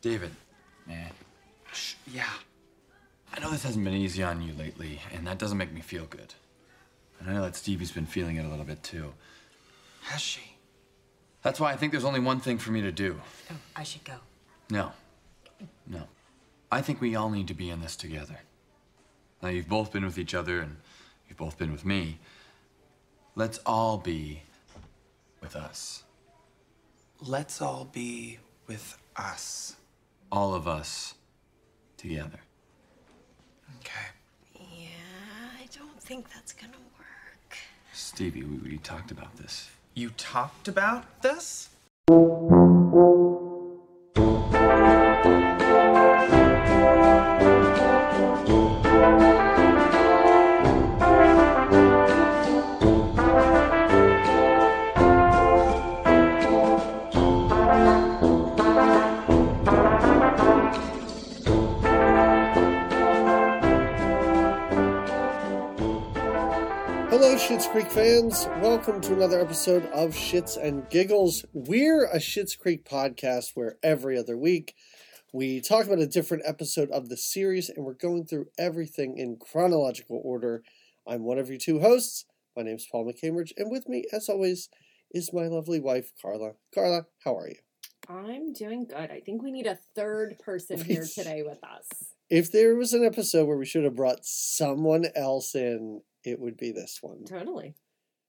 David, man. Yeah. I know this hasn't been easy on you lately, and that doesn't make me feel good. And I know that Stevie's been feeling it a little bit, too. Has she? That's why I think there's only one thing for me to do. Oh, I should go. No. I think we all need to be in this together. Now, you've both been with each other, and you've both been with me. Let's all be with us. Let's all be with us. All of us together. Okay. Yeah, I don't think that's gonna work. Stevie, we talked about this. You talked about this? Hello, Schitt's Creek fans. Welcome to another episode of Shits and Giggles. We're a Schitt's Creek podcast where every other week we talk about a different episode of the series, and we're going through everything in chronological order. I'm one of your two hosts. My name's Paul McCambridge, and with me, as always, is my lovely wife, Carla. Carla, how are you? I'm doing good. I think we need a third person here today with us. If there was an episode where we should have brought someone else in, it would be this one. Totally.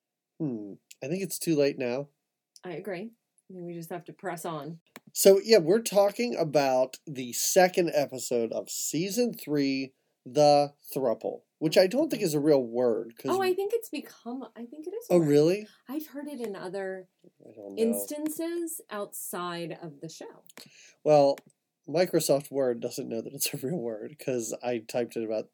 I think it's too late now. I agree. I think we just have to press on. So, yeah, we're talking about the second episode of Season 3, The Thruple, which I don't think is a real word. I think it's become, I think it is. Oh, really? I've heard it in other I don't know. instances outside of the show. Well, Microsoft Word doesn't know that it's a real word, because I typed it about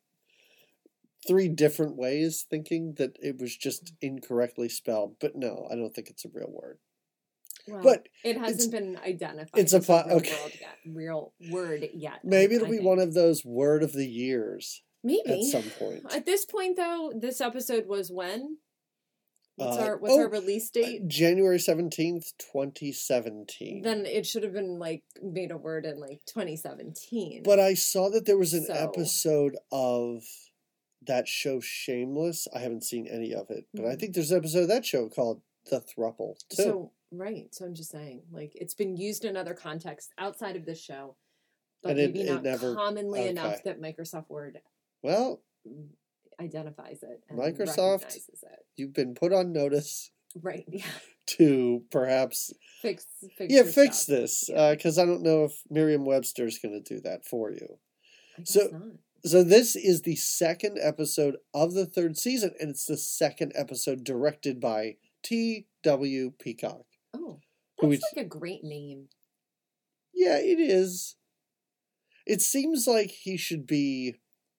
3 different ways thinking that it was just incorrectly spelled. But no, I don't think it's a real word. Well, But it hasn't been identified it's as a real okay. real word yet. Maybe it'll I be think. one of those word of the years Maybe. at some point. At this point, though, this episode was when? What's our release date? January 17th, 2017. Then it should have been made a word in 2017. But I saw that there was an So- episode of that show Shameless. I haven't seen any of it, but I Mhm. think there's an episode of that show called The Thruple too. So I'm just saying, it's been used in other contexts outside of this show, but And maybe it not never- commonly okay. enough that Microsoft Word Well, identifies it and Microsoft- recognizes it. you've been put on notice Right? Yeah. to perhaps Fix fix your stuff. this, Yeah. because I don't know if Merriam-Webster's going to do that for you. I guess so- not. So this is the second episode of the third season, and it's the second episode directed by T.W. Peacock. Oh, Who that's is- a great name. Yeah, it is. It seems like he should be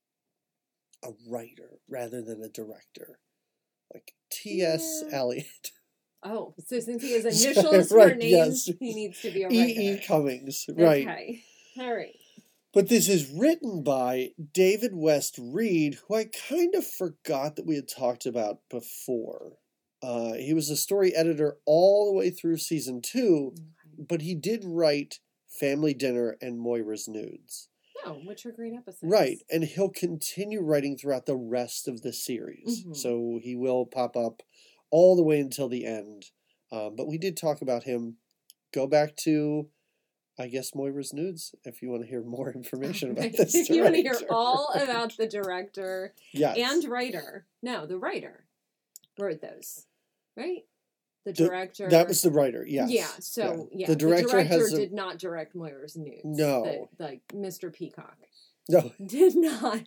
a writer rather than a director. Like T.S. Yeah. Eliot. Oh, so since he has initials Right, for names, yes. he needs to be a writer. E.E. Cummings, right. Okay. All right. But this is written by David West Reed, who I kind of forgot that we had talked about before. He was a story editor all the way through season 2, Okay. but he did write Family Dinner and Moira's Nudes. Oh, which are great episodes. Right, and he'll continue writing throughout the rest of the series. Mhm. So he will pop up all the way until the end. But we did talk about him. Go back to, I guess, Moira's Nudes if you want to hear more information about this If you want to hear director. all about the director Yes. and writer. No, the writer wrote those, right? The The- director. That was the writer, yes. Yeah, so, yeah. The director has a- did not direct Moira's Nudes. No. Mr. Peacock. No, Did not.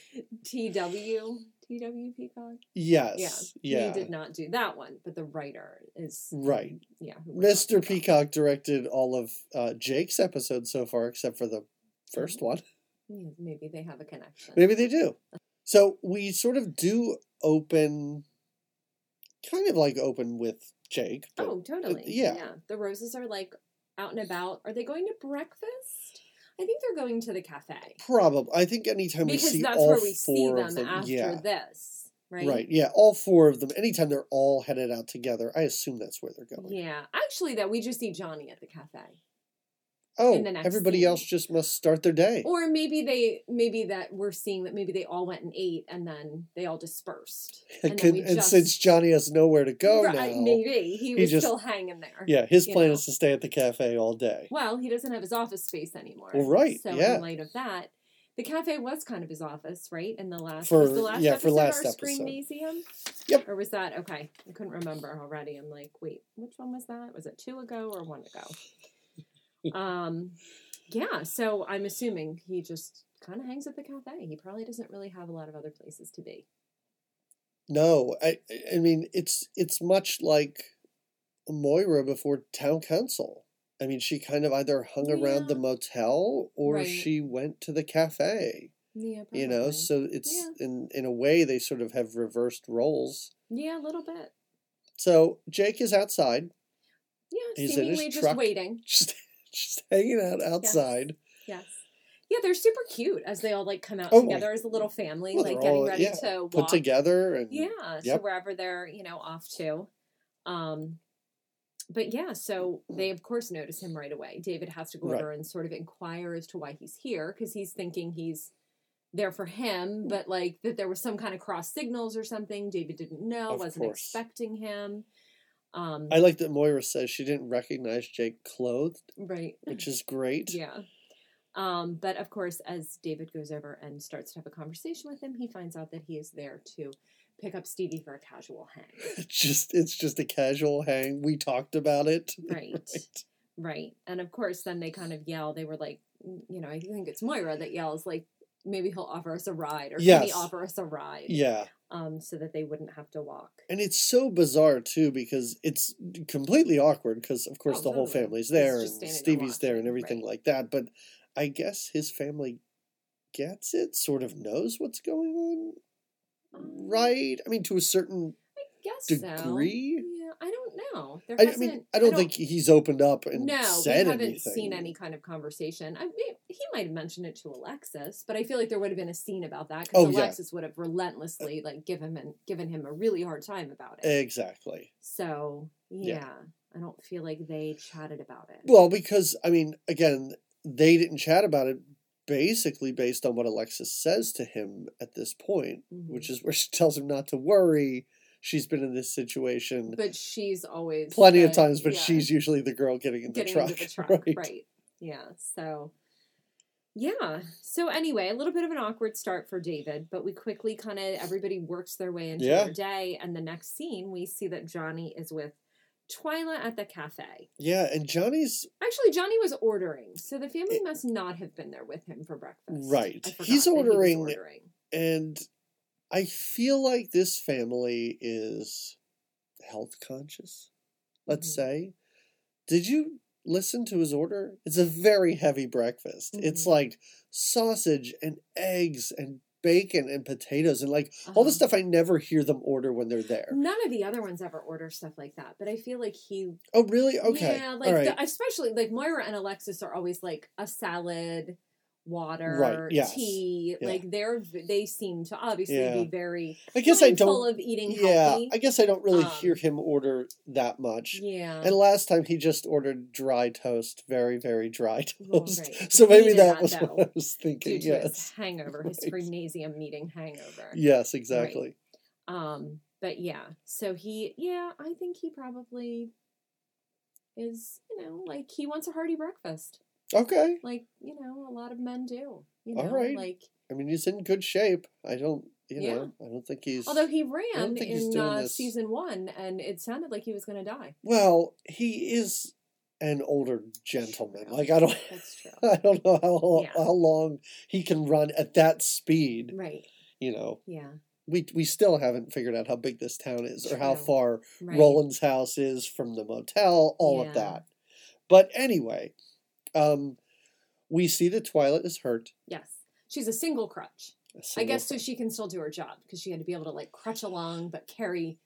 T.W. Peacock? yes. Yeah. He did not do that one, but the writer is. Right. Yeah. who we're talking Mr. about. Peacock directed all of Jake's episodes so far, except for the first one. Yeah, maybe they have a connection. Maybe they do. So we sort of do open, kind of like open with Jake. But Oh, totally. yeah. The Roses are out and about. Are they going to breakfast? I think they're going to the cafe. Probably. I think anytime we Because see that's all where we see four them of them, after yeah, this. Right? right, yeah, all 4 of them. Anytime they're all headed out together, I assume that's where they're going. Yeah. Actually, that we just see Johnny at the cafe. Oh, in the next everybody scene. else just must start their day. Or maybe that we're seeing that maybe they all went and ate and then they all dispersed. And, Since Johnny has nowhere to go now, maybe he was still hanging there. Yeah, his plan is to stay at the cafe all day. Well, he doesn't have his office space anymore. Well, right. So yeah. in light of that, the cafe was kind of his office, right? In the last for last episode Screamnasium? Yep. Or was that okay? I couldn't remember already. I'm like, wait, which one was that? Was it 2 ago or 1 ago? Yeah. So I'm assuming he just kind of hangs at the cafe. He probably doesn't really have a lot of other places to be. No, I mean it's much like Moira before town council. I mean, she kind of either hung around the motel or she went to the cafe. Yeah, probably. You know, so it's in a way they sort of have reversed roles. Yeah, a little bit. So Jake is outside. Yeah, he's seemingly in his just truck, waiting. Just hanging out outside. Yes. Yeah, they're super cute as they all like come out together as a little family, well, like getting ready to walk. Put together and to wherever they're, off to. But yeah, so they of course notice him right away. David has to go over and sort of inquire as to why he's here, because he's thinking he's there for him, but like that there was some kind of cross signals or something. David didn't know, wasn't expecting him. I like that Moira says she didn't recognize Jake clothed. Right. Which is great. Yeah. But of course, as David goes over and starts to have a conversation with him, he finds out that he is there to pick up Stevie for a casual hang. It's just a casual hang. We talked about it. Right. And of course, then they kind of yell. They were like, I think it's Moira that yells, like, maybe he'll offer us a ride, or can he offer us a ride? Yeah. So that they wouldn't have to walk. And it's so bizarre, too, because it's completely awkward, because, of course, the whole family's there, and Stevie's there, and everything like that. But I guess his family gets it, sort of knows what's going on, right? I mean, to a certain degree. So. Yeah, I don't know. I don't think he's opened up and said anything. No, we haven't seen any kind of conversation. He might have mentioned it to Alexis, but I feel like there would have been a scene about that, because Alexis would have relentlessly given him a really hard time about it. Exactly. So I don't feel like they chatted about it. Well, because again, they didn't chat about it basically based on what Alexis says to him at this point, which is where she tells him not to worry. She's been in this situation. But she's always... Plenty of times, but she's usually the girl getting in the truck. Into the truck, right. Yeah, so... Yeah. So anyway, a little bit of an awkward start for David, but we quickly everybody works their way into their day, and the next scene, we see that Johnny is with Twyla at the cafe. Yeah, and Johnny was ordering, so the family must not have been there with him for breakfast. Right. He's ordering, and I feel like this family is health conscious, let's say. Did you listen to his order? It's a very heavy breakfast. It's like sausage and eggs and bacon and potatoes and all the stuff I never hear them order when they're there. None of the other ones ever order stuff like that, but I feel like he... Oh, really? Okay. Yeah, especially Moira and Alexis are always like a salad, water, tea. Yeah. They seem to obviously be very full of eating healthy. I guess I don't really hear him order that much. Yeah. And last time he just ordered dry toast, very, very dry toast. Right. So maybe that was what I was thinking. Due to his hangover, his Screamnasium meeting hangover. Yes, exactly. Right. But yeah, so I think he probably is, he wants a hearty breakfast. Okay. A lot of men do. All right. He's in good shape. I don't think he's... Although he ran in season 1, and it sounded like he was going to die. Well, he is an older gentleman. I don't... That's true. I don't know how long he can run at that speed. Right. Yeah. We still haven't figured out how big this town is, or how far right. Roland's house is from the motel, all of that. But anyway... we see that Twyla is hurt. Yes. She's a single crutch. I guess so she can still do her job, because she had to be able to crutch along but carry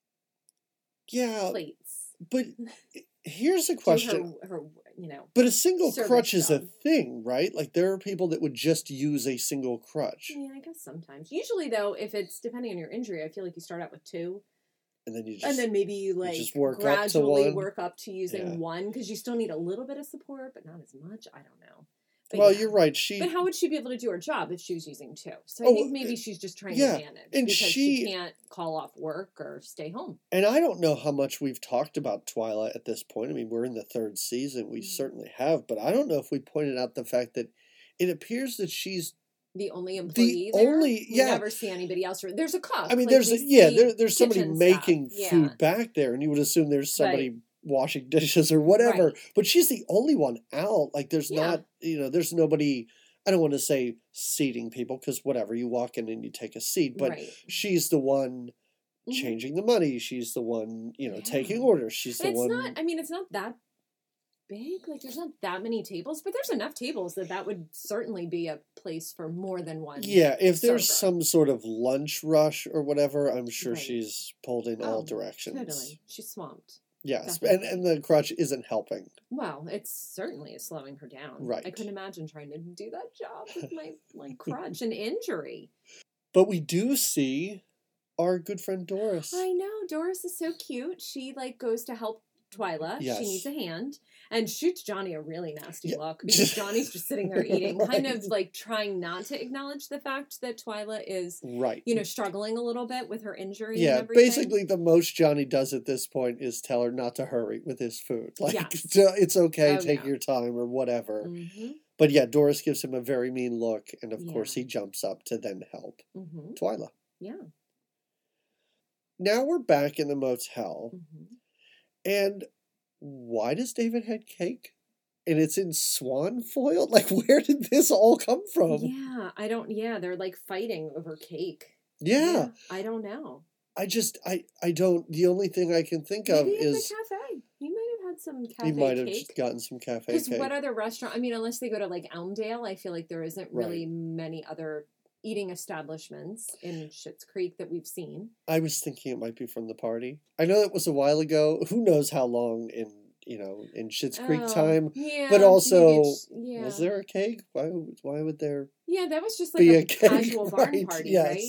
plates. But here's a question. Her But a single crutch is a thing, right? There are people that would just use a single crutch. Yeah, I guess sometimes. Usually though, if it's depending on your injury, I feel like you start out with 2. and then you just and then maybe you like just work gradually up to work up to using one because you still need a little bit of support, but not as much. I don't know. But well, you're right. But how would she be able to do her job if she was using 2? So I think maybe she's just trying to manage and because she can't call off work or stay home. And I don't know how much we've talked about Twyla at this point. I mean, we're in the 3rd season. We certainly have, but I don't know if we pointed out the fact that it appears that she's the only employee there. We never see anybody else. There's a cook. I mean, like there's somebody making food back there, and you would assume there's somebody washing dishes or whatever. Right. But she's the only one out. Like, there's not, there's nobody. I don't want to say seating people because whatever, you walk in and you take a seat, but she's the one changing the money. She's the one, taking orders. She's the one. Not. I mean, it's not that big. Like, there's not that many tables, but there's enough tables that would certainly be a place for more than one. Yeah, if there's some sort of lunch rush or whatever, I'm sure she's pulled in all directions. Totally, she's swamped. Yes, and the crutch isn't helping. Well, it certainly is slowing her down. Right. I couldn't imagine trying to do that job with my crutch and injury. But we do see our good friend Doris. I know. Doris is so cute. She goes to help Twyla. Yes. She needs a hand and shoots Johnny a really nasty look because Johnny's just sitting there eating, kind of trying not to acknowledge the fact that Twyla is, struggling a little bit with her injury. Yeah, and everything. Basically the most Johnny does at this point is tell her not to hurry with his food. It's okay, take your time or whatever. Mm-hmm. But yeah, Doris gives him a very mean look, and of course he jumps up to then help Twyla. Yeah. Now we're back in the motel. Mm-hmm. And why does David have cake? And it's in swan foil? Like, where did this all come from? Yeah, they're fighting over cake. Yeah. I don't know. I don't, the only thing I can think of is... the cafe. He might have had some cafe cake. He might have gotten some cafe cake. Because what other restaurant, I mean, unless they go to Elmdale, I feel like there isn't really many other eating establishments in Schitt's Creek that we've seen. I was thinking it might be from the party. I know it was a while ago. Who knows how long in Schitt's Creek time? Yeah, but also, was there a cake? Why would there? Yeah, that was just be a casual barn party, right?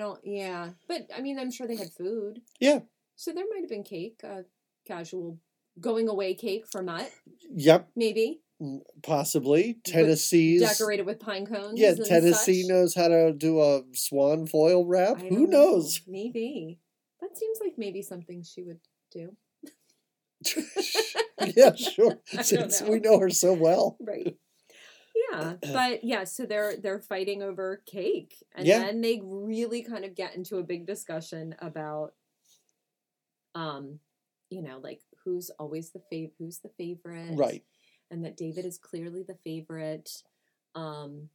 But I mean, I'm sure they had food. Yeah. So there might have been cake, casual going away cake for Mutt. Yep. Maybe. Possibly. Tennessee's decorated with pine cones. Yeah, Tennessee knows how to do a swan foil wrap. Who knows? Maybe. That seems like maybe something she would do. Yeah, sure. Since we know her so well. Right. Yeah. But yeah, so they're fighting over cake. And then they really kind of get into a big discussion about who's always who's the favorite. Right. And that David is clearly the favorite, and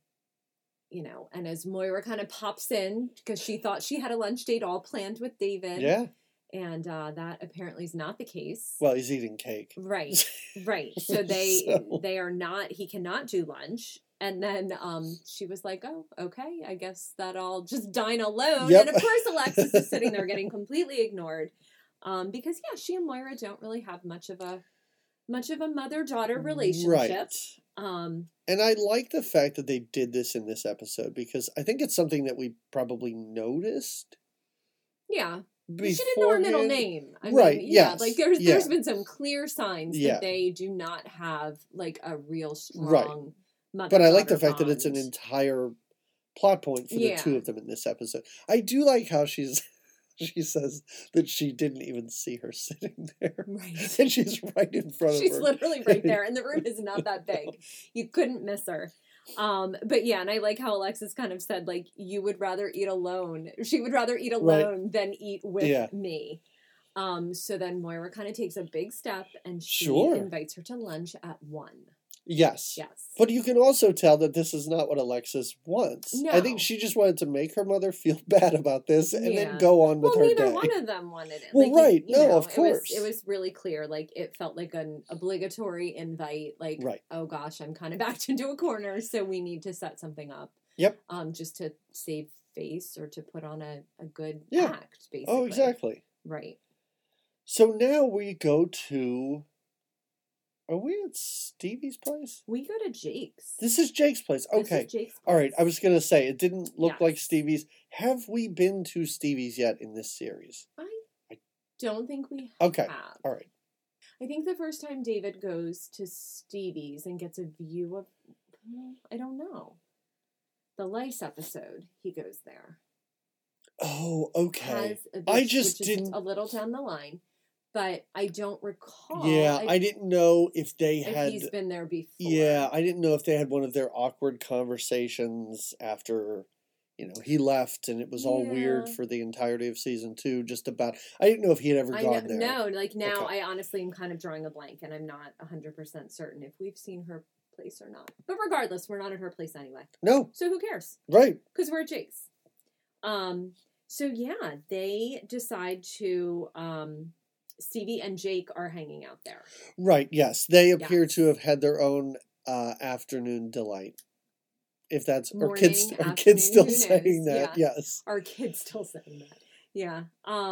as Moira kind of pops in, because she thought she had a lunch date all planned with David. Yeah. And that apparently is not the case. Well, he's eating cake. Right, right. So they are not, he cannot do lunch. And then she was like, oh, okay, I guess that I'll just dine alone. Yep. And of course, Alexis is sitting there getting completely ignored. Because, she and Moira don't really have much of a mother-daughter relationship. Right. And I like the fact that they did this in this episode because I think it's something that we probably noticed. Yeah. She didn't know her middle name. I mean, yes. There's been some clear signs that they do not have a real strong mother-daughter But I like the fact that it's an entire plot point for the two of them in this episode. I do like how she says that she didn't even see her sitting there. Right. And she's right in front of her. She's literally right there, and the room is not that big. You couldn't miss her. But yeah, and I like how Alexis kind of said, you would rather eat alone. She would rather eat alone than eat with me. So then Moira kind of takes a big step, and she invites her to lunch at 1. Yes. Yes. But you can also tell that this is not what Alexis wants. No. I think she just wanted to make her mother feel bad about this and then go on with her day. Well, neither one of them wanted it. Well, right. Of course. It was really clear. It felt like an obligatory invite. Oh gosh, I'm kind of backed into a corner, so we need to set something up. Yep. Just to save face or to put on a good act, basically. Oh, exactly. Right. So now we go to... Are we at Stevie's place? We go to Jake's. This is Jake's place. Okay. This is Jake's place. All right. I was going to say, it didn't look like Stevie's. Have we been to Stevie's yet in this series? I don't think we Okay. have. All right. I think the first time David goes to Stevie's and gets a view of, I don't know. The lice episode, he goes there. Oh, okay. Has a I which just is didn't. a little down the line, but I don't recall. Yeah, I didn't know if they if had. he's been there before. Yeah, I didn't know if they had one of their awkward conversations after, he left, and it was all weird Yeah. for the entirety of season 2. Just about. I didn't know if he had ever I gone know, there. no, like now Okay. I honestly am kind of drawing a blank, and I'm not 100% certain if we've seen her place or not. But regardless, we're not at her place anyway, No, so who cares? right. Because we're at Jake's. So yeah, they decide to. Stevie and Jake are hanging out there. Right, yes. They appear Yes. to have had their own afternoon delight. If that's are Morning, kids still afternoon, who knows? saying that? Yeah. Yes. Are kids still saying that? Yeah.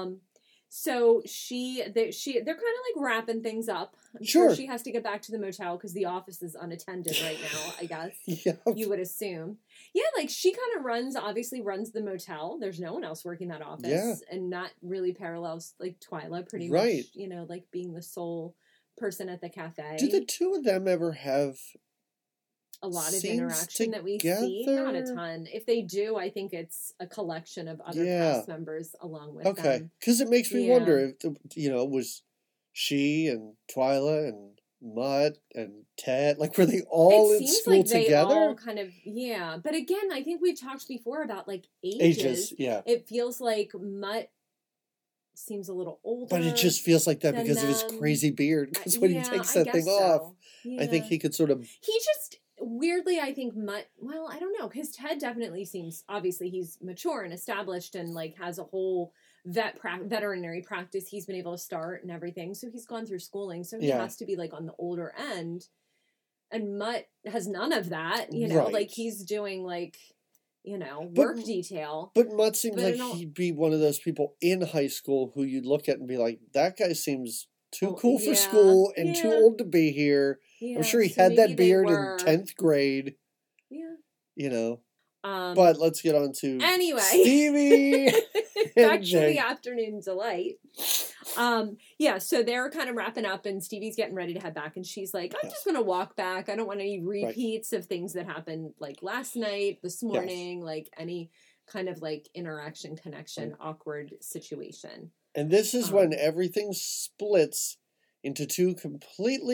So they're kind of like wrapping things up. I'm sure she has to get back to the motel because the office is unattended right now, I guess. Yeah. You would assume. Yeah, like she kind of obviously runs the motel. There's no one else working that office. Yeah. And that really parallels like Twyla pretty Right. much, like being the sole person at the cafe. Do the two of them ever have a lot of scenes interaction that we see? Not a together? ton. If they do, I think it's a collection of other Yeah. cast members along with Okay, them. because it makes me Yeah. wonder if was she and Twyla and Mutt and Ted were they all It in seems school like they together? all kind of but again, I think we've talked before about like Ages, yeah. It feels like Mutt seems a little older, But it just feels like that than because of his them. crazy beard. Because when he takes I that thing guess off, so. I think Yeah. he could sort of. He just weirdly, I think Mutt. Well, I don't know because Ted definitely seems obviously he's mature and established and like has a whole veterinary practice he's been able to start and everything. So he's gone through schooling, so he Yeah. has to be like on the older end. And Mutt has none of that, you know. Right. Like he's doing like But- work detail. But Mutt seems But I like don't- he'd be one of those people in high school who you'd look at and be like, that guy seems too Oh, cool for yeah, school and too yeah. old to be here. Yeah, I'm sure he so had maybe that they beard were- in 10th grade, Yeah. But let's get on to Anyway. Stevie Back and to Jake. the afternoon delight. So they're kind of wrapping up and Stevie's getting ready to head back and she's like, I'm just gonna walk back. I don't want any repeats of things that happened like last night, this morning, like any kind of like interaction, connection, awkward situation. And this is when everything splits into two completely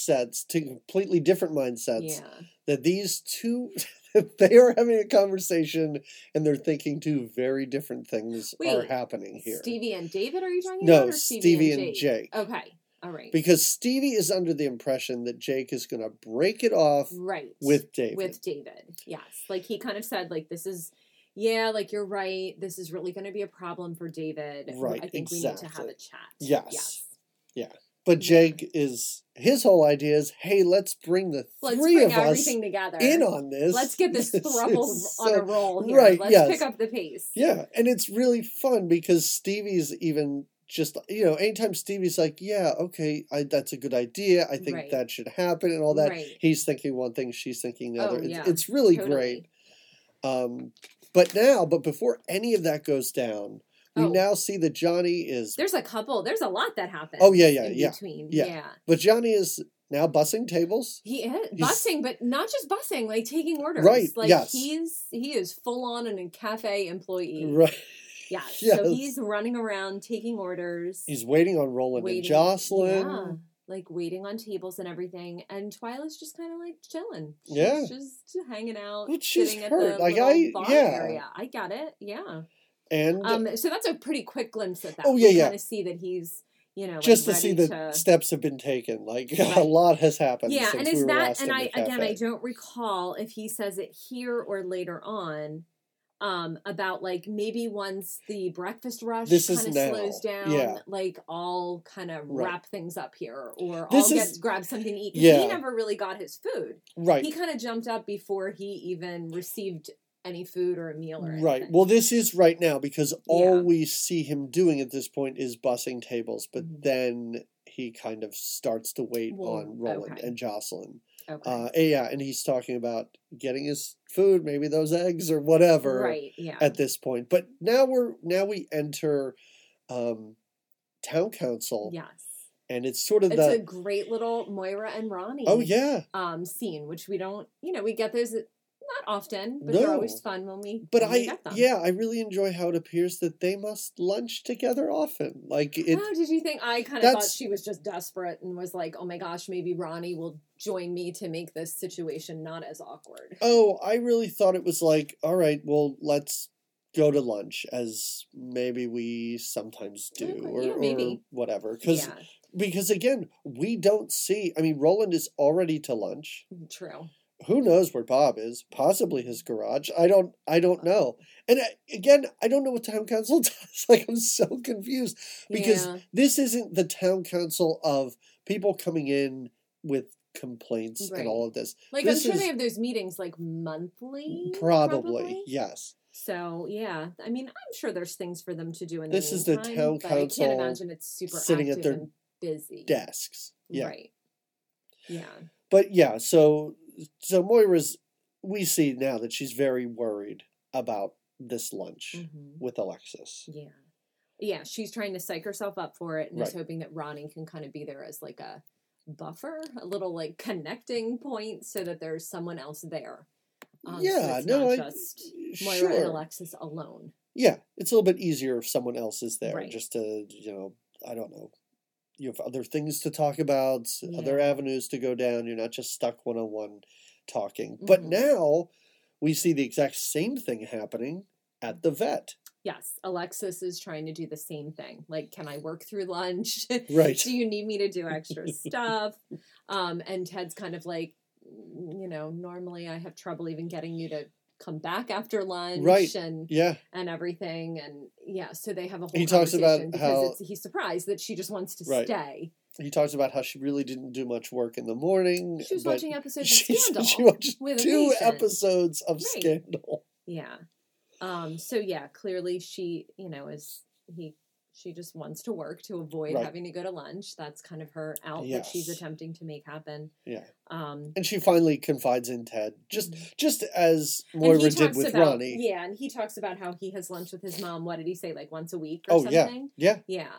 different mindsets. Yeah. That these two, they are having a conversation and they're thinking two very different things are happening here. Stevie and David, are you talking No, about? Or Stevie and Jake. Okay. All right. Because Stevie is under the impression that Jake is going to break it off with David. With David, yes. Like he kind of said, like, this is, like you're right. This is really going to be a problem for David. Right, I think we need to have a chat. Yes. Yeah. But Jake his whole idea is, hey, let's bring the three of us everything together in on this. Let's get this throuple on a roll here. Right, Let's yes. pick up the pace. Yeah, and it's really fun because Stevie's even just, anytime Stevie's like, yeah, okay, that's a good idea. I think that should happen and all that. Right. He's thinking one thing, she's thinking the other. Oh, yeah. It's really Totally. great. But before any of that goes down, we now see that Johnny is... There's a lot that happens. Oh, yeah. In between. Yeah. But Johnny is now bussing tables. He is bussing, but not just bussing, like taking orders. Right, Like yes. he is full on a cafe employee. Right. Yes. Yes. So he's running around taking orders. He's waiting on Roland and Jocelyn. Yeah. Like waiting on tables and everything. And Twyla's just kind of like chilling. She's Yeah. just hanging out, But she's sitting at hurt. the Like, little bar yeah. area. I get it. Yeah. And So that's a pretty quick glimpse at that. Oh, yeah, we yeah. kind of see that he's, just like to see ready that steps have been taken. Like, a lot has happened Yeah, since and is we were that, last and in I the cafe. again, I don't recall if he says it here or later on, about like maybe once the breakfast rush This kind is of now. slows down, Yeah. like I'll kind of Right. wrap things up here, or This I'll is- grab something to eat. 'Cause Yeah. he never really got his food. Right. He kind of jumped up before he even received any food or a meal or anything. Right. Well, this is right now because all Yeah. we see him doing at this point is bussing tables, but Mhm. then he kind of starts to wait Well, on Roland okay. and Jocelyn. Okay. And he's talking about getting his food, maybe those eggs or whatever. Right. Yeah. At this point, but now we enter town council. Yes. And it's sort of it's a great little Moira and Ronnie scene, which we don't, we get those not often, but they're always fun when we get them. I really enjoy how it appears that they must lunch together often. Like did you think? I kind of thought she was just desperate and was like, oh my gosh, maybe Ronnie will join me to make this situation not as awkward. Oh, I really thought it was like, all right, well, let's go to lunch, as maybe we sometimes do, or whatever. Because again, we don't see. I mean, Roland is already to lunch. True. Who knows where Bob is? Possibly his garage. I don't know. And again, I don't know what town council does. Like, I'm so confused because this isn't the town council of people coming in with complaints and all of this. Like, I'm sure they have those meetings like monthly. Probably. Yes. So, yeah. I mean, I'm sure there's things for them to do in this the meantime. This is the town council. I can't imagine it's super sitting active at their and busy. Desks. Yeah. Right. Yeah. But yeah, so Moira's, we see now that she's very worried about this lunch with Alexis. Yeah. Yeah, she's trying to psych herself up for it and is hoping that Ronnie can kind of be there as like a buffer, a little like connecting point so that there's someone else there. Not just Moira and Alexis alone. Yeah, it's a little bit easier if someone else is there, just to, I don't know. You have other things to talk about, other avenues to go down. You're not just stuck one-on-one talking. But now we see the exact same thing happening at the vet. Yes, Alexis is trying to do the same thing. Like, can I work through lunch? Right. Do you need me to do extra stuff? And Ted's kind of like, normally I have trouble even getting you to come back after lunch and everything. And so they have a whole conversation. He talks about how he's surprised that she just wants to stay. He talks about how she really didn't do much work in the morning. She was watching episodes of Scandal. She watched 2 episodes of Scandal. Yeah. So clearly she, she just wants to work to avoid having to go to lunch. That's kind of her out that she's attempting to make happen. Yeah. And she finally confides in Ted, just as Moira did with Ronnie. Yeah, and he talks about how he has lunch with his mom. What did he say? Like once a week or something? Yeah.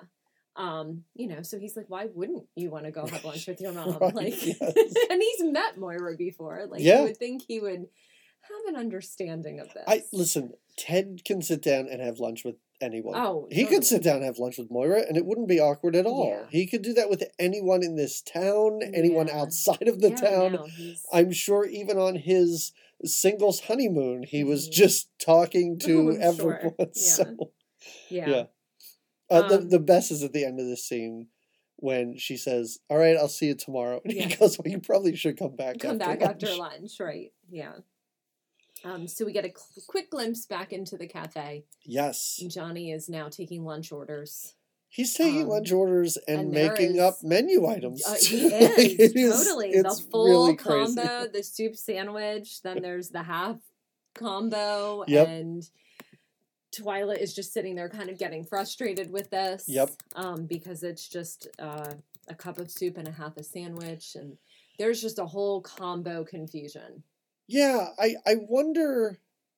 So he's like, why wouldn't you want to go have lunch with your mom? And he's met Moira before. Like, you would think he would have an understanding of this. Listen, Ted can sit down and have lunch with anyone. Oh, he could sit down and have lunch with Moira, and it wouldn't be awkward at all. Yeah. He could do that with anyone in this town, anyone outside of the town. No, I'm sure even on his singles honeymoon, he was just talking to everyone. Sure. Yeah. The best is at the end of this scene when she says, "All right, I'll see you tomorrow," and he goes, "Well, you probably should come back. After lunch, right? Yeah." So we get a quick glimpse back into the cafe. Yes. Johnny is now taking lunch orders. He's taking lunch orders and making up menu items. He is, totally. It's the full really combo, the soup sandwich, then there's the half combo, and Twyla is just sitting there kind of getting frustrated with this. Because it's just a cup of soup and a half a sandwich, and there's just a whole combo confusion. Yeah, I wonder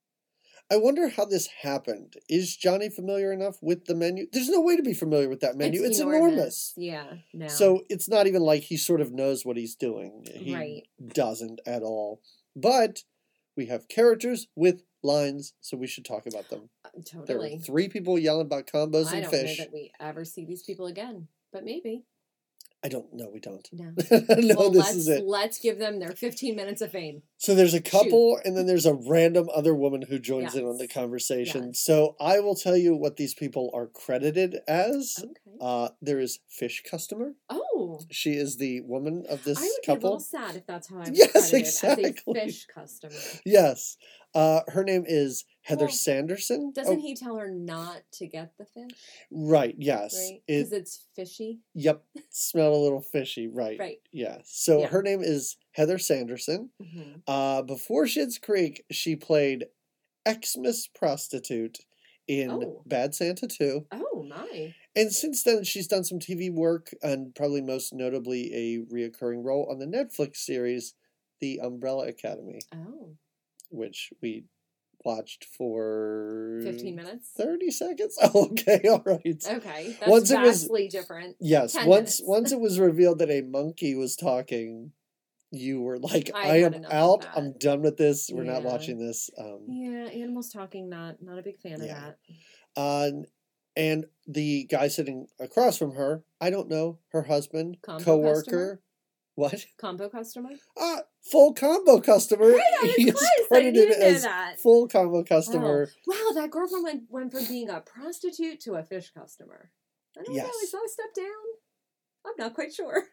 how this happened. Is Johnny familiar enough with the menu? There's no way to be familiar with that menu. It's enormous. Yeah, no. So it's not even like he sort of knows what he's doing. He doesn't at all. But we have characters with lines, so we should talk about them. Totally. There are 3 people yelling about combos and fish. I don't know that we ever see these people again, but maybe. I don't know. We don't. No. This is it. Let's give them their 15 minutes of fame. So there's a couple, and then there's a random other woman who joins in on the conversation. Yes. So I will tell you what these people are credited as. Okay. There is Fish Customer. Oh. She is the woman of this couple. I would be a little sad if that's how I was credited exactly. as a Fish Customer. Yes. Her name is Heather Sanderson. Doesn't he tell her not to get the fish? Right, yes. Right? Because it's fishy? Yep. Smelled a little fishy, right. Right. Yeah. So her name is Heather Sanderson. Mm-hmm. Before Schitt's Creek, she played Xmas prostitute in Bad Santa 2. Oh, my. And since then, she's done some TV work, and probably most notably a reoccurring role on the Netflix series, The Umbrella Academy. Oh. Which we watched for 15 minutes? 30 seconds. Oh, okay, all right. Okay, that's Once it was- vastly different. Yes, 10 once minutes. it was revealed that a monkey was talking, you were like, I I had am enough of out. that. I'm done with this. We're not Yeah. watching this. Yeah, animals talking, not a big fan of Yeah. that. And the guy sitting across from her, I don't know, her husband, Combo coworker. customer? What? Combo customer? Full combo customer. Right, I was He is close. I credited didn't know as that. full combo customer. Oh, wow, that girlfriend went from being a prostitute to a fish customer. I don't know, Yes. is that a step down? I'm not quite sure.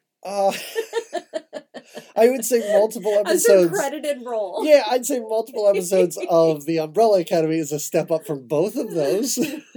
I would say multiple As a episodes. credited role. Yeah, I'd say multiple episodes of The Umbrella Academy is a step up from both of those.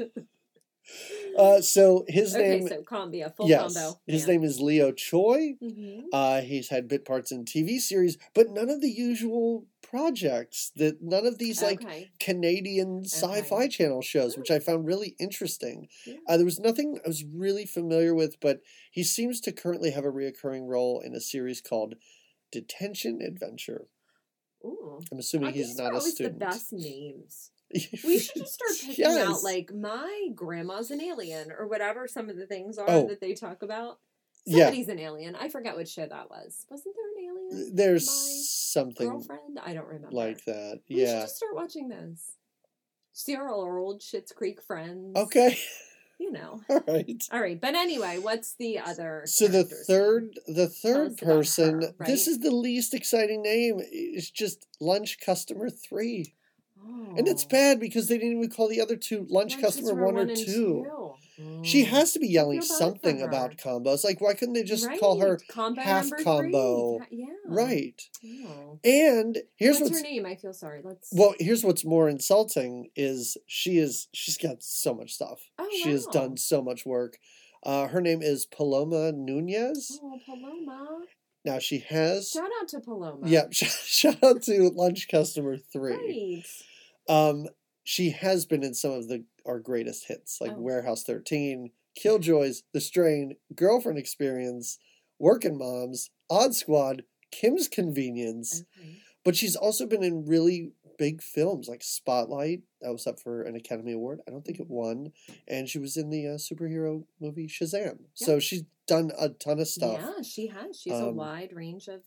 So his Okay, name, so combo, full yes, combo. his name is Leo Choi. Mm-hmm. He's had bit parts in TV series, but none of the usual projects. None of these like Okay. Canadian sci-fi channel shows, which I found really interesting. Yeah. There was nothing I was really familiar with, but he seems to currently have a reoccurring role in a series called Detention Adventure. Ooh. I'm assuming he's These not are a always student. the best names. We should just start picking Yes. out, like, my grandma's an alien, or whatever some of the things are Oh. that they talk about. Yeah. Somebody's an alien. I forget what show that was. Wasn't there an alien? There's My something Girlfriend? I don't remember. like that. We should Yeah. just start watching those. See our old Schitt's Creek friends. Okay. You know. All right. All right, but anyway, what's the other? So the character's third us about person, her, this right? is the least exciting name. It's just Lunch Customer 3. name? And it's Oh. bad because they didn't even call the other two Lunch Customer 1 or and 2. She Mm. has to be yelling feel bad for something her. about combos. Like, why couldn't they just call her combo half number combo? 3. Yeah. Right? Oh. And here's What's her name? I feel sorry. here's what's more insulting is she's got so much stuff. Oh, She has wow. done so much work. Her name is Paloma Nunez. Oh, Paloma. Now she has Shout out to Paloma. yeah, shout out to Lunch Customer 3. Right. She has been in some of our greatest hits, like Oh. Warehouse 13, Killjoys, The Strain, Girlfriend Experience, Workin' Moms, Odd Squad, Kim's Convenience. Okay. But she's also been in really big films like Spotlight. That was up for an Academy Award. I don't think it won. And she was in the superhero movie Shazam. So she's done a ton of stuff. Yeah, she has. She has a wide range of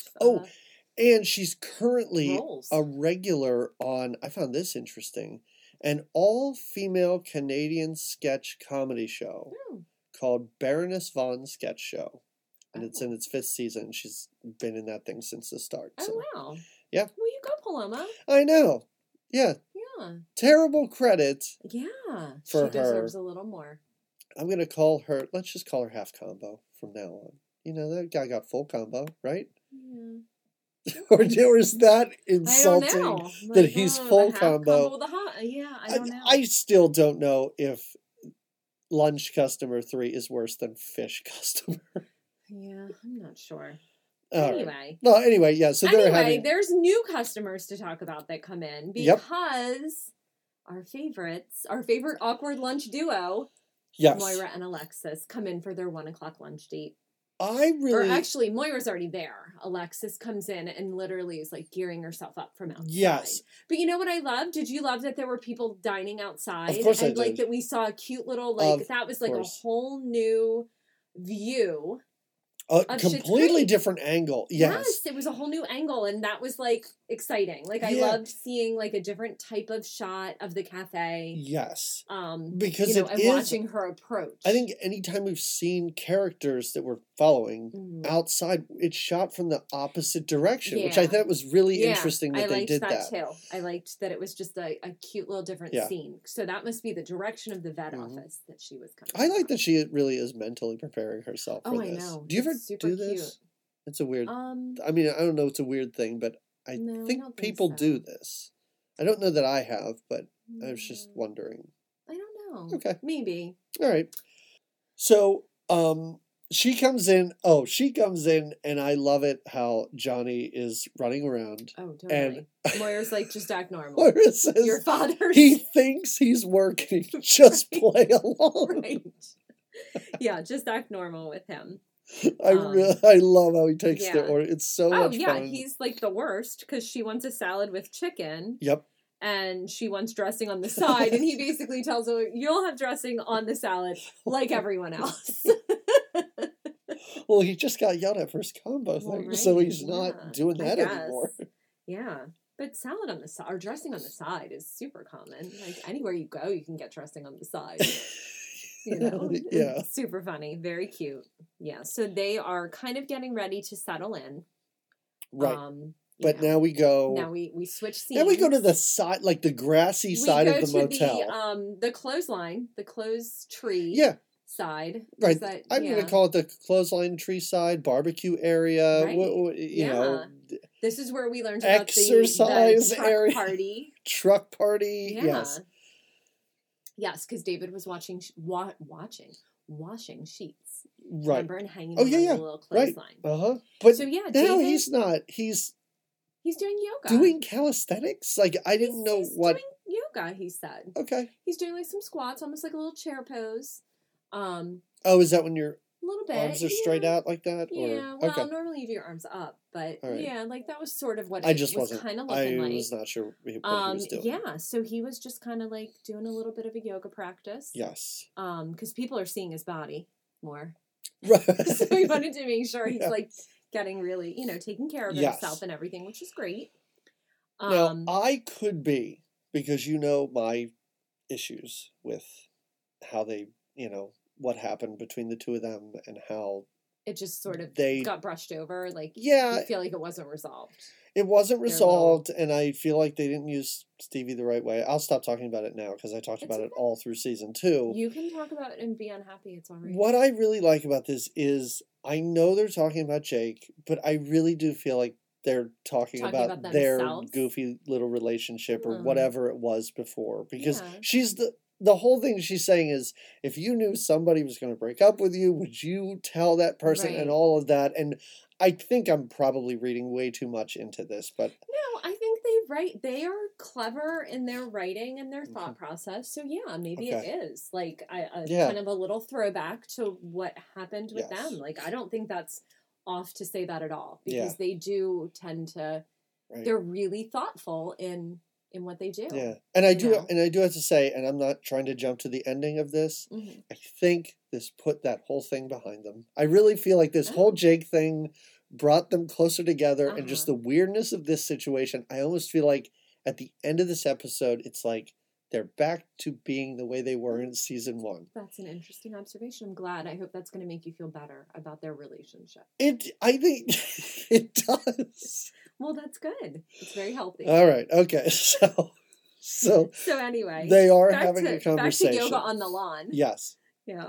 And she's currently roles. a regular on, I found this interesting, an all-female Canadian sketch comedy show Oh. called Baroness Von Sketch Show. And it's Oh. in its 5th season. She's been in that thing since the start. Oh, So. wow. Yeah. Well, you go, Paloma. I know. Yeah. Yeah. Terrible credit. Yeah. For she deserves her. a little more. I'm going to call her, let's just call her half combo from now on. You know, that guy got full combo, right? Yeah. or is that I insulting don't know. that Like, he's the full half combo? with the hot. Yeah, I don't know. I still don't know if Lunch Customer 3 is worse than Fish Customer. Yeah, I'm not sure. All right. Anyway. No, anyway, yeah, so they're Anyway, having... there's new customers to talk about that come in Yep. because our favorite awkward lunch duo, Yes. Moira and Alexis, come in for their 1:00 lunch date. I Or really... actually, Moira's already there. Alexis comes in and literally is like gearing herself up from outside. Yes. But you know what I loved? Did you love that there were people dining outside? Of course I and like did. that we saw a cute little like Of that was like course. a whole new view. A of Schitt's completely Creek. different angle. Yes. It was a whole new angle, and that was like exciting. Like I Yeah. loved seeing like a different type of shot of the cafe. Yes. you Because know, it and is... watching her approach. I think anytime we've seen characters that we're following Mhm. outside, it's shot from the opposite direction, which I Yeah. thought was really Yeah, interesting I that they liked did that too. I liked that it was just a cute little different Yeah. scene. So that must be the direction of the vet Mhm. office that she was coming. I like from. that she really is mentally preparing herself for Oh, I this. know. Do you ever It's super do this? cute. It's a weird... Um, I mean, I don't know it's a weird thing, but I No, I think don't think people so. do this. I don't know that I have, but I was just mm, wondering. I don't know. Okay. Maybe. All right. So, she comes in, and I love it how Johnny is running around. Oh, And- totally. Moira's like, just act normal. Moira says Your father's he thinks he's working. Just play along. right. Yeah, just act normal with him. I love how he takes yeah. the order. It's so Oh much yeah, fun. he's like the worst because she wants a salad with chicken, Yep. and she wants dressing on the side, and he basically tells her, "You'll have dressing on the salad like everyone else." Well, he just got yelled at for his combo thing, so he's not doing that anymore. Yeah. But salad on the side, or dressing on the side, is super common. Like, anywhere you go, you can get dressing on the side. You know? Yeah. It's super funny. Very cute. Yeah. So they are kind of getting ready to settle in. Right. But now we go. Now we switch scenes. Now we go to the side, like the grassy side of the motel. The clothesline, the clothes tree. Yeah. Side. Right. I'm going to call it the clothesline tree side, barbecue area. Right. You know. This is where we learned about exercise the truck area. party. Truck party. Yeah. Yes. Yes, because David was washing sheets. Right. Remember, and hanging on the little clothesline. Right. But so yeah, now David, he's not. He's doing yoga. Doing calisthenics? Like, I didn't know what. Doing yoga, he said. Okay. He's doing like some squats, almost like a little chair pose. Oh, is that when your arms are straight out like that? Yeah. Well, normally you do your arms up, but yeah, like that was sort of what I just was kind of looking like. I was not sure what he was doing. Yeah, so he was just kind of like doing a little bit of a yoga practice. Yes. Because people are seeing his body more. Right. So he wanted to make sure he's like getting really, taking care of himself and everything, which is great. Now, I could be, because my issues with how they, what happened between the two of them and how it just sort of got brushed over. Like, yeah, I feel like it wasn't resolved. It wasn't resolved, and I feel like they didn't use Stevie the right way. I'll stop talking about it now because I talked about it all through season 2. You can talk about it and be unhappy. It's all right. What I really like about this is I know they're talking about Jake, but I really do feel like they're talking about their goofy little relationship or whatever it was before. Because she's the whole thing she's saying is, if you knew somebody was going to break up with you, would you tell that person and all of that? And I think I'm probably reading way too much into this, but no, I think they are clever in their writing and their thought process. So yeah, maybe it is like kind of a little throwback to what happened with them. Like, I don't think that's off to say that at all, because they do tend to they're really thoughtful in what they do. Yeah. And I do have to say, and I'm not trying to jump to the ending of this, I think this put that whole thing behind them. I really feel like this whole Jake thing brought them closer together, and just the weirdness of this situation. I almost feel like at the end of this episode, it's like they're back to being the way they were in season 1. That's an interesting observation. I'm glad. I hope that's going to make you feel better about their relationship. I think it does. Well, that's good. It's very healthy. All right. Okay. So anyway, they are having a conversation. Back to yoga on the lawn. Yes. Yeah.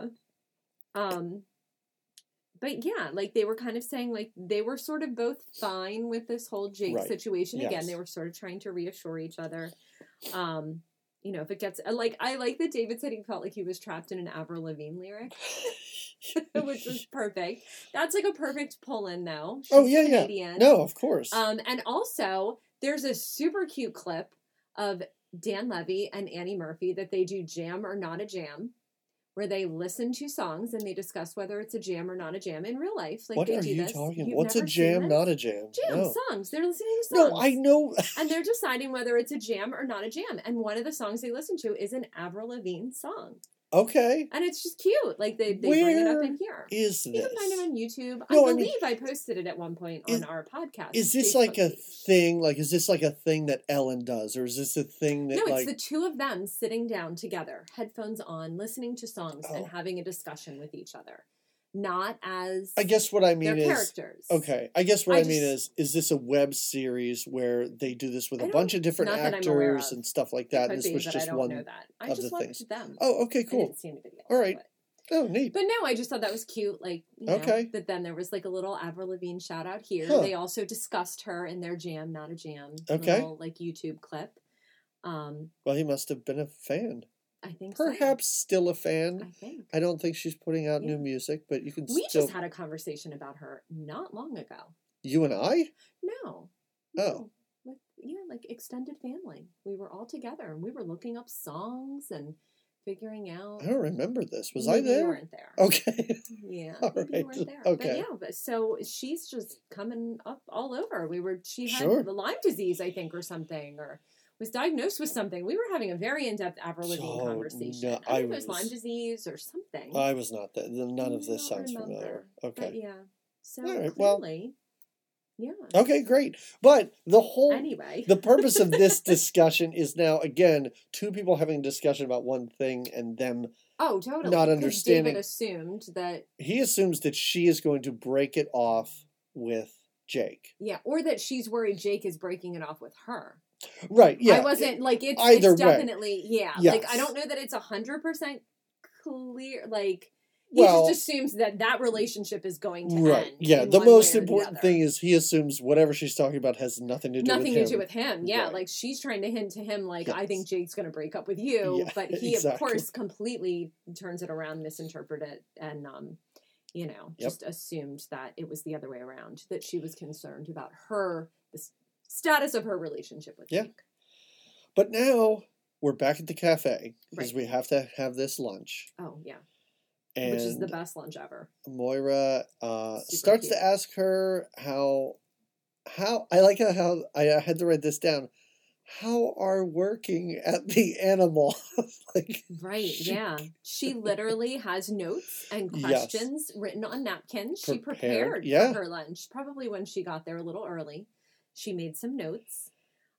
But yeah, like they were kind of saying, like they were sort of both fine with this whole Jake situation. Again, they were sort of trying to reassure each other. If it gets like, I like that David said he felt like he was trapped in an Avril Lavigne lyric, which was perfect. That's like a perfect pull-in, though. She's Canadian. No, of course. And also there's a super cute clip of Dan Levy and Annie Murphy that they do Jam or Not a Jam, where they listen to songs and they discuss whether it's a jam or not a jam in real life. Like, what they are do you this. talking about? What's a jam, not a jam? Songs. They're listening to songs. No, I know. And they're deciding whether it's a jam or not a jam. And one of the songs they listen to is an Avril Lavigne song. Okay. And it's just cute. Like, they bring it up in here. Is this? You can find it on YouTube. No, I believe I posted it at one point on our podcast. Is this Facebook like a thing? Like, is this like a thing that Ellen does? Or is this a thing that, No, it's the two of them sitting down together, headphones on, listening to songs and having a discussion with each other. Not as I guess what I mean their is characters. Okay. I guess what I mean is this a web series where they do this with a bunch of different actors and stuff like that? And this was just one of the things. Them. Oh, okay, cool. I didn't see anybody else. All right. Oh, neat. But no, I just thought that was cute. Like, that then there was like a little Avril Lavigne shout out here. They also discussed her in their Jam, Not a Jam. Little, like, YouTube clip. Well, he must have been a fan. I think Perhaps still a fan. I think. I don't think she's putting out new music, but you can We just had a conversation about her not long ago. You and I? No. Oh. Like extended family. We were all together and we were looking up songs and figuring out. I don't remember this. Was I there? You weren't there. Okay. Yeah. All maybe right. you weren't there. Okay. But so she's just coming up all over. She had Sure. the Lyme disease, I think, or something, or was diagnosed with something. We were having a very in-depth Avril Lavigne conversation. No, I think it was Lyme disease or something. I was not there. None of this I don't sounds remember. familiar. Okay. But yeah. So All right, clearly, yeah. Okay, great. But Anyway. the purpose of this discussion is now, again, two people having a discussion about one thing and them Totally. not understanding. David assumed that. He assumes that she is going to break it off with Jake. Yeah, or that she's worried Jake is breaking it off with her. Right, yeah. I wasn't, like, it's definitely, yeah. Yes. Like, I don't know that it's 100% clear, like... He Well, just assumes that relationship is going to right. end. Yeah, in the one way most or the important other. thing is he assumes whatever she's talking about has nothing to do with him. Nothing to do with him. Yeah, Right. like she's trying to hint to him, like, Yes. I think Jake's going to break up with you. Yeah, But he, exactly. of course, completely turns it around, misinterpret it, and, just assumed that it was the other way around, that she was concerned about the status of her relationship with Yeah. Jake. But now we're back at the cafe because Right. we have to have this lunch. Oh, yeah. And Which is the best lunch ever. Moira Super starts cute. to ask her how I like how I had to write this down. How are working at the animal? like Right, yeah. She literally has notes and Yes. questions written on napkins. She Prepared, prepared yeah. for her lunch. Probably when she got there a little early. She made some notes.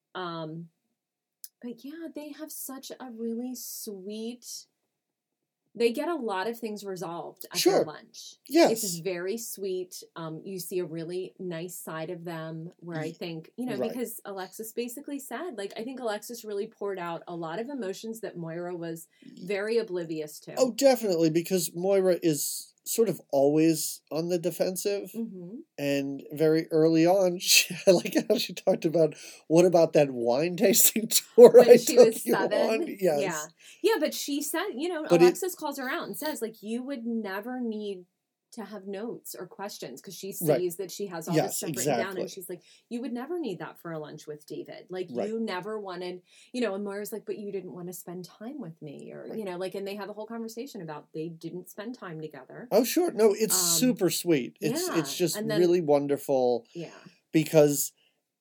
But yeah, they have such a really sweet... They get a lot of things resolved at Sure. their lunch. Yes. It's very sweet. You see a really nice side of them where I think, Right. because Alexis basically said, like, I think Alexis really poured out a lot of emotions that Moira was very oblivious to. Oh, definitely, because Moira is sort of always on the defensive. Mm-hmm. And very early on, I like how she talked about, what about that wine tasting tour When I she took was you 7. on? Yes. Yeah. Yeah, but she said, But Alexis calls her out and says, like, you would never need to have notes or questions because she sees Right. that she has all Yes, this stuff written down, exactly. and she's like, you would never need that for a lunch with David. Like, Right. you never wanted, and Moira's like, but you didn't want to spend time with me, or, Right. and they have a whole conversation about they didn't spend time together. Oh, sure. No, it's super sweet. It's yeah, just and then- really wonderful Yeah. because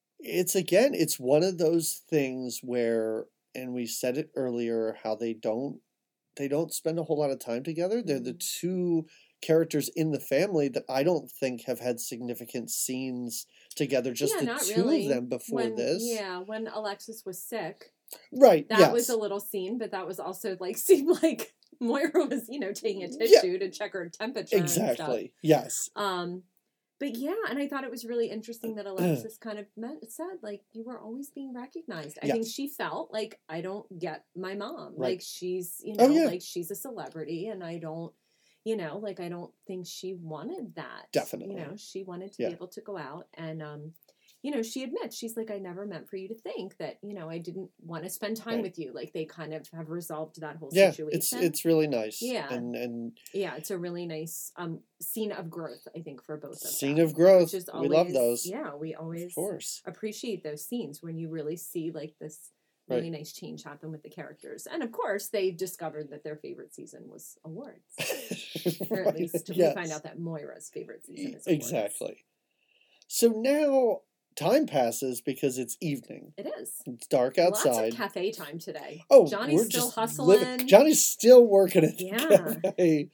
it's one of those things where, and we said it earlier, how they don't spend a whole lot of time together. They're the two characters in the family that I don't think have had significant scenes together, just Yeah, the not two really. of them before this. Yeah, when Alexis was sick. Right, That yes. was a little scene, but that was also like seemed like Moira was, taking a tissue to check her temperature. Exactly. Yes. And stuff. But yeah, and I thought it was really interesting that Alexis kind of said, like, you were always being recognized. I think Yes. she felt like, I don't get my mom. Right. Like, she's, Oh, yeah. like, she's a celebrity, and I don't, like, I don't think she wanted that. Definitely. She wanted to Yeah. be able to go out and, she admits, she's like, I never meant for you to think that, I didn't want to spend time Right. with you. Like, they kind of have resolved that whole Yeah, situation. it's really nice. Yeah. And Yeah, it's a really nice scene of growth, I think, for both of scene them. of growth. Which is We love always- those. Yeah, we always Of course. appreciate those scenes when you really see, like, this really nice change happen with the characters. And, of course, they discovered that their favorite season was awards. Or at least Yes. we find out that Moira's favorite season is awards. Exactly. So now time passes because it's evening. It is. It's dark outside. Lots of cafe time today. Oh, Johnny's we're still just hustling. Johnny's still working at the Yeah. cafe.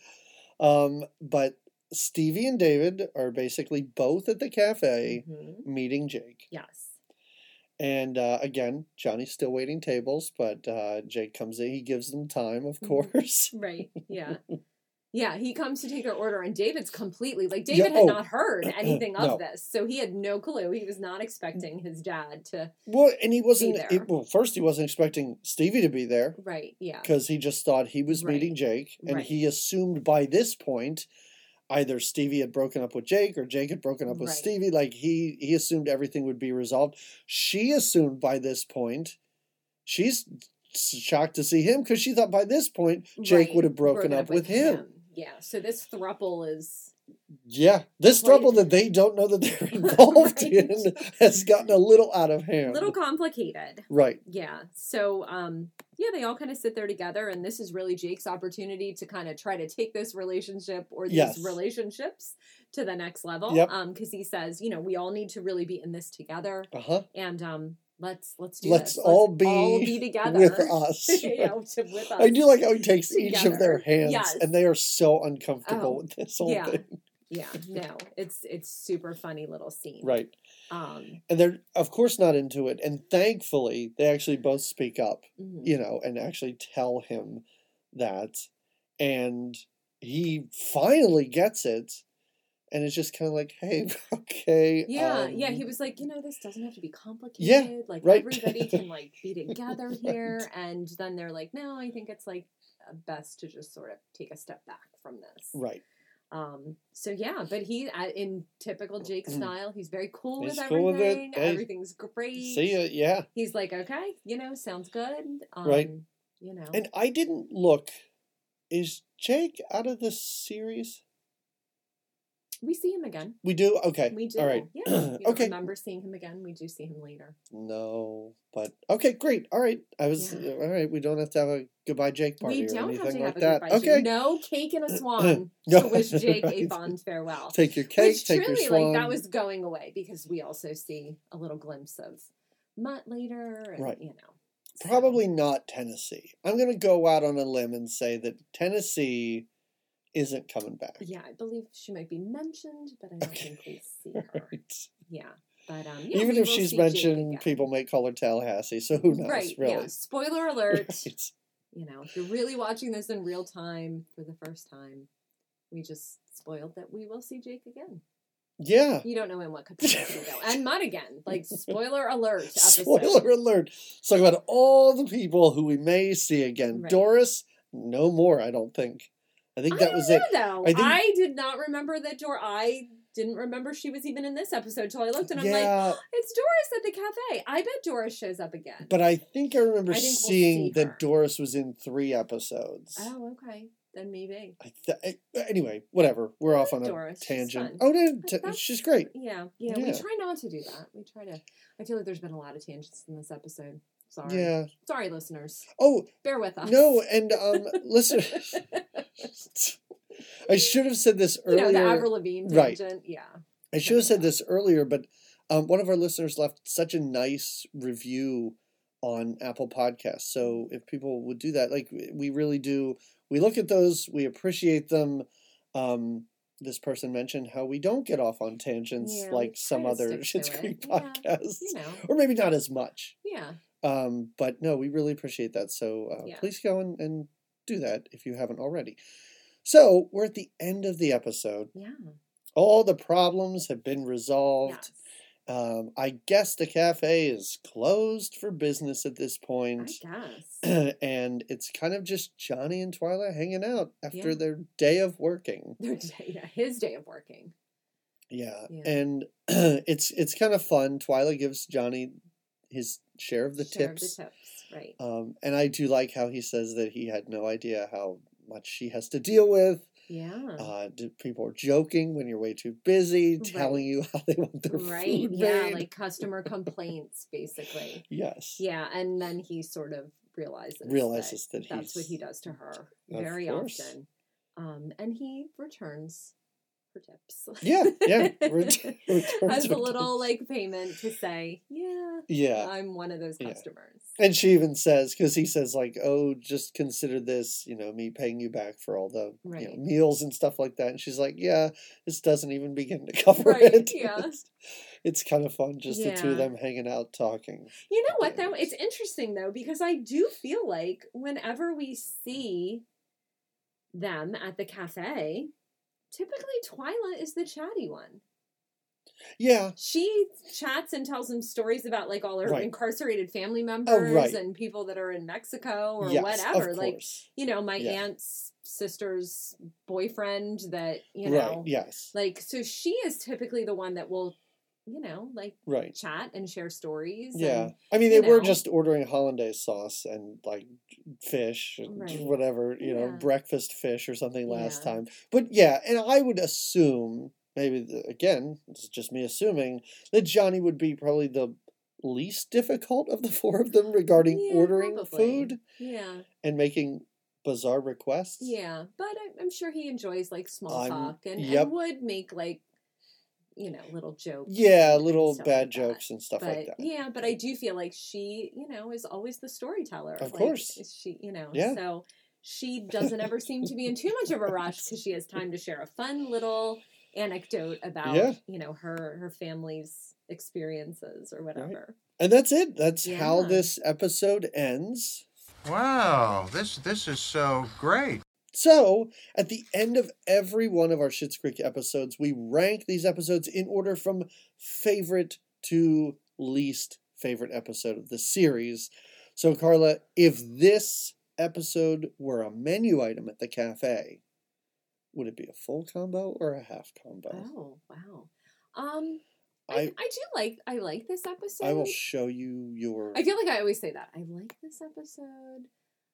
But Stevie and David are basically both at the cafe Mhm. meeting Jake. Yes. And again, Johnny's still waiting tables, but Jake comes in. He gives them time, of Mhm. course. Right. Yeah. Yeah, he comes to take their order, and David's completely like Yeah, David had oh. not heard anything of No. this, so he had no clue. He was not expecting his dad to. Well, and he wasn't. there. First, he wasn't expecting Stevie to be there Right. Yeah. because he just thought he was Right. meeting Jake, and Right. he assumed by this point either Stevie had broken up with Jake or Jake had broken up with Right. Stevie. Like he assumed everything would be resolved. She assumed by this point, she's shocked to see him because she thought by this point Jake Right. would have broken up with him. Yeah. So this throuple is. Yeah, this Quite- trouble that they don't know that they're involved Right. in has gotten a little out of hand. A little complicated. Right. Yeah. So, yeah, they all kind of sit there together, and this is really Jake's opportunity to kind of try to take this relationship or these Yes. relationships to the next level. Yep. Because he says, we all need to really be in this together. Uh huh. And let's do Let's this. all Let's be all be together with us. with us. I do like how he takes each of their together. hands, Yes. and they are so uncomfortable Oh, with this whole yeah. thing. Yeah, no, it's super funny little scene. Right. Um, And they're, of course, not into it. And thankfully, they actually both speak up, mhm. you know, and actually tell him that. And he finally gets it. And it's just kind of like, hey, okay. Yeah, he was like, this doesn't have to be complicated. Yeah, like right. everybody can like be together here. And then they're like, no, I think it's like best to just sort of take a step back from this. Right. So yeah, but he, in typical Jake style, he's very cool He's with cool with it. everything. Hey, Everything's great. See ya, yeah. He's like, okay, sounds good. Right. And I didn't look. Is Jake out of this series? we see him again. We do? Okay. We do. All right. Yeah. You don't Okay. remember seeing him again. We do see him later. No, but okay, great. All right. All right. We don't have to have a goodbye Jake party We or don't have anything to like have a that. goodbye. Okay. No cake and a swan No, to wish Jake a right. fond farewell. Take your cake, Which take truly, your swan. like, that was going away because we also see a little glimpse of Mutt later. And, Right. So. Probably not Tennessee. I'm going to go out on a limb and say that Tennessee isn't coming back. Yeah, I believe she might be mentioned, but I don't think we see her. Right. Yeah. But Even we if will she's see Jake mentioned, again. people may call her Tallahassee, so who knows, Right, really. yeah. Spoiler alert. Right. If you're really watching this in real time for the first time, we just spoiled that we will see Jake again. Yeah. You don't know in what capacity though. And Mutt again. Like, spoiler alert episode. Spoiler alert. Let's talk about all the people who we may see again. Right. Doris, no more, I don't think. I think that was I it. don't know, though. I think- I did not remember that I didn't remember she was even in this episode until I looked and I'm like, it's Doris at the cafe. I bet Doris shows up again. But I think I remember I think we'll seeing see that her. Doris was in 3 episodes. Oh, okay. Then maybe. Anyway, whatever. We're off on Doris, a she's tangent. fun. Oh, no, That's- she's great. Yeah. We Yeah. try not to do that. We try to. I feel like there's been a lot of tangents in this episode. Sorry. Yeah. Sorry, listeners. Oh, Bear with us. no, and listen. I should have said this earlier. the Avril Lavigne Right. tangent. Yeah. I should have said this earlier, but one of our listeners left such a nice review on Apple Podcasts. So if people would do that, like we really do, we look at those, we appreciate them. This person mentioned how we don't get off on tangents Yeah, like we some try to other stick Schitt's to Creek it. Yeah, podcasts, you or maybe not as much. Yeah. But no, we really appreciate that. So Yeah. please go and do that if you haven't already. So we're at the end of the episode. Yeah. All the problems have been resolved. Yes. I guess the cafe is closed for business at this I point. guess. And it's kind of just Johnny and Twyla hanging out after Yeah. their day of working. His day of working. Yeah. Yeah. And it's kind of fun. Twyla gives Johnny his share of the Share tips. of the tips, right. And I do like how he says that he had no idea how much she has to deal with. Yeah. People are joking when you're way too busy, telling Right. you how they want their Right. food Yeah, made. like customer complaints, basically. Yes. Yeah, and then he sort of realizes that that's what he's- he does to her Of very course. often. And he returns her tips. Yeah. Returns As her a little tips. like payment to say, Yeah. I'm one of those Yeah. customers. And she even says, because he says, like, oh, just consider this, me paying you back for all the Right. meals and stuff like that. And she's like, yeah, this doesn't even begin to cover Right, it. yeah. It's kind of fun, just the two of Yeah. them hanging out talking. You know what, though? Yes. It's interesting, though, because I do feel like whenever we see them at the cafe, typically Twyla is the chatty one. Yeah. She chats and tells them stories about like all her Right. incarcerated family members right. and people that are in Mexico or Yes, whatever. of Like, course. my Yeah. aunt's sister's boyfriend that, Right, yes. like, so she is typically the one that will, like Right. chat and share stories. Yeah. And, I mean, they were know. just ordering hollandaise sauce and, like, fish and Right. whatever, Yeah. breakfast fish or something last Yeah. time. But, yeah, and I would assume, maybe, again, this is just me assuming, that Johnny would be probably the least difficult of the 4 of them regarding Yeah, ordering probably. food Yeah. and making bizarre requests. Yeah. But I'm sure he enjoys like small I'm- talk and yep. would make like, little jokes. Yeah, and little stuff bad like jokes and stuff like that. Yeah, but I do feel like she, is always the storyteller. Of like, course. She, Yeah. so she doesn't ever seem to be in too much of a rush because she has time to share a fun little anecdote about, her family's experiences or whatever. Right. And that's it. That's how this episode ends. Wow, this is so great. So, at the end of every one of our Schitt's Creek episodes, we rank these episodes in order from favorite to least favorite episode of the series. So, Carla, if this episode were a menu item at the cafe, would it be a full combo or a half combo? Oh, wow. I like this episode. I will show you your... I feel like I always say that. I like this episode.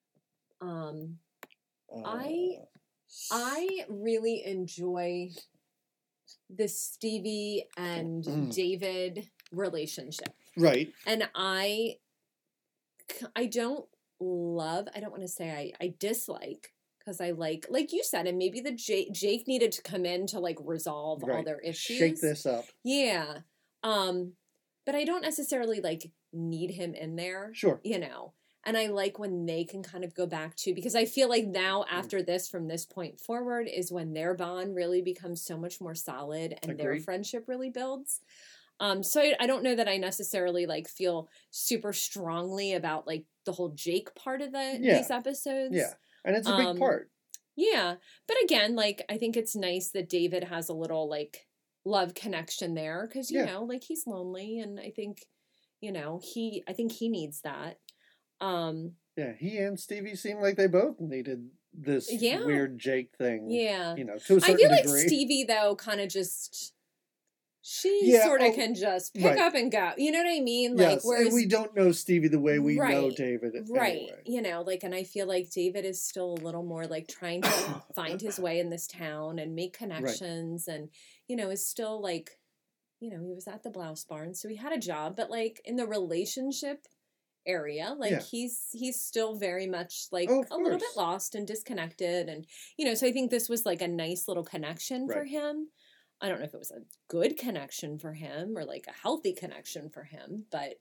I really enjoy the Stevie and David relationship. Right. And I don't want to say I dislike, because I like you said, and maybe Jake needed to come in to like resolve all their issues. Shake this up. Yeah. But I don't necessarily like need him in there. Sure. And I like when they can kind of go back to, because I feel like now after this, from this point forward, is when their bond really becomes so much more solid and their friendship really builds. So I don't know that I necessarily like feel super strongly about like the whole Jake part of these episodes. Yeah. And it's a big part. Yeah. But again, like, I think it's nice that David has a little like love connection there, because, you know, like he's lonely, and I think, I think he needs that. Yeah, he and Stevie seem like they both needed this weird Jake thing. Yeah. To a certain degree. I feel like Stevie, though, kind of just... She sort of can just pick up and go. You know what I mean? Like, yes, whereas, and we don't know Stevie the way we know David. Right. Anyway. And I feel like David is still a little more like trying to find his way in this town and make connections and, is still like, he was at the Blouse Barn, so he had a job, but like in the relationship area, like he's still very much like a little bit lost and disconnected, and so I think this was like a nice little connection for him. I don't know if it was a good connection for him or like a healthy connection for him, but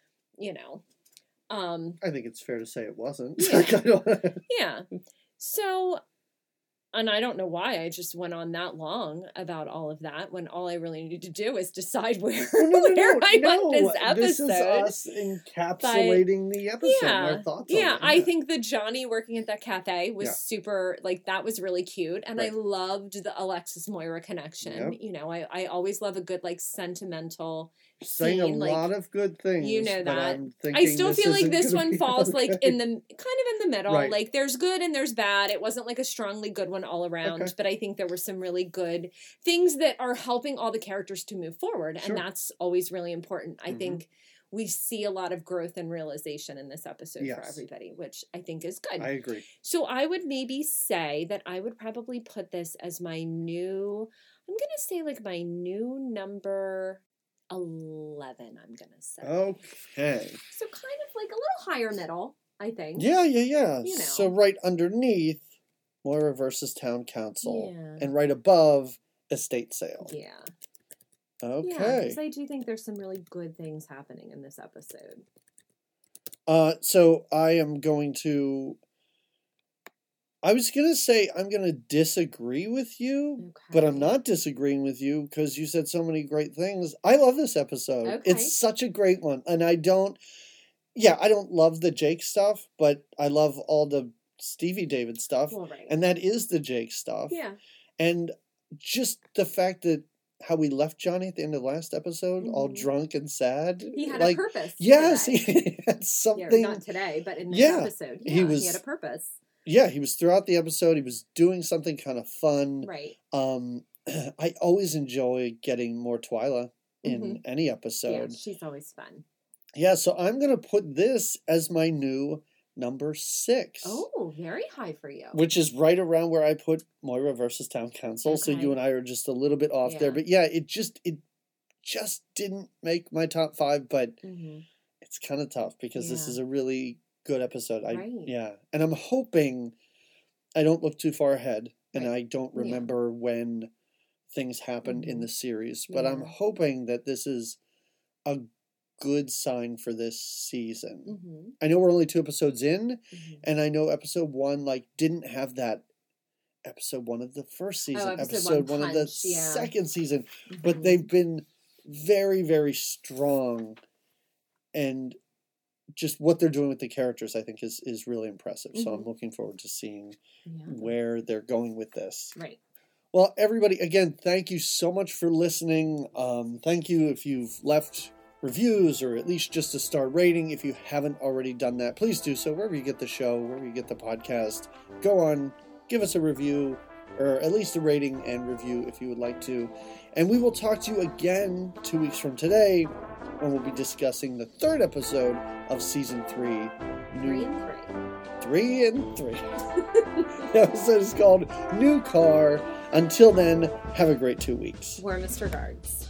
I think it's fair to say it wasn't. Yeah. So, and I don't know why I just went on that long about all of that when all I really needed to do is decide where I went this episode. This is us encapsulating the episode. Our thoughts on it. I think the Johnny working at that cafe was super, like, that was really cute. And I loved the Alexis Moira connection. Yep. I always love a good, like, sentimental saying scene. a lot of good things. That. I'm I still feel like this one falls okay. like in the middle. Right. Like there's good and there's bad. It wasn't like a strongly good one all around, but I think there were some really good things that are helping all the characters to move forward. Sure. And that's always really important. I think we see a lot of growth and realization in this episode for everybody, which I think is good. I agree. So I would maybe say that I would probably put this as my new, I'm going to say like my new number 11, I'm going to say. Okay. So kind of like a little higher middle, I think. Yeah. So right underneath, Moira versus Town Council. Yeah. And right above, Estate Sale. Yeah. Okay. Yeah, because I do think there's some really good things happening in this episode. So I am going to... I was going to say I'm going to disagree with you, but I'm not disagreeing with you because you said so many great things. I love this episode. Okay. It's such a great one. And I don't love the Jake stuff, but I love all the Stevie David stuff. Well, right. And that is the Jake stuff. Yeah. And just the fact that how we left Johnny at the end of the last episode, all drunk and sad. He had a purpose. Yes, he had something. Yeah, not today, but in this episode. Yeah, he had a purpose. Yeah, he was throughout the episode. He was doing something kind of fun. Right. I always enjoy getting more Twyla in any episode. Yeah, she's always fun. Yeah, so I'm going to put this as my new number 6. Oh, very high for you. Which is right around where I put Moira versus Town Council. Okay. So you and I are just a little bit off there. But yeah, it just didn't make my top 5, but it's kind of tough because this is a really good episode. And I'm hoping I don't look too far ahead and I don't remember when things happened in Mhm. the series, but I'm Yeah. hoping that this is a good sign for this season. Mm-hmm. I know we're only 2 episodes in, Mm-hmm. and I know episode 1 like didn't have that episode 1 of the first season, episode 1 of the punch, yeah. second season, but Mhm. they've been very, very strong, and just what they're doing with the characters, I think, is really impressive. So I'm looking forward to seeing Yeah. where they're going with this. Right. Well, everybody, again, thank you so much for listening. Thank you if you've left reviews or at least just a star rating. If you haven't already done that, please do so wherever you get the show, wherever you get the podcast. Go on, give us a review, or at least a rating and review if you would like to. And we will talk to you again 2 weeks from today when we'll be discussing the 3rd episode of Season 3. 3 and 3. 3 and 3. The episode is called New Car. Until then, have a great 2 weeks. Warmest regards.